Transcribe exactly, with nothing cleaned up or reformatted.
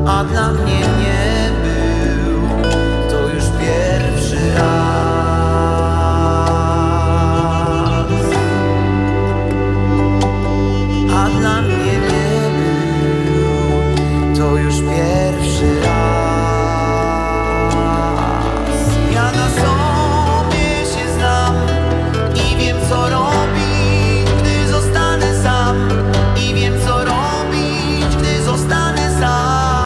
a dla mnie nie był. To już pierwszy raz, a dla mnie nie był. To już pierwszy raz.